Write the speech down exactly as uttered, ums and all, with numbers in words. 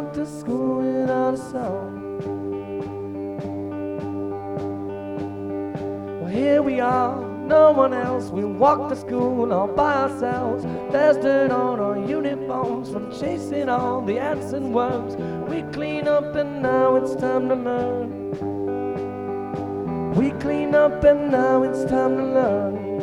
walk to school without a song. Well, here we are, no one else. We walk to school all by ourselves. There's dirt on our uniforms from chasing all the ants and worms. We clean up and now it's time to learn. We clean up and now it's time to learn.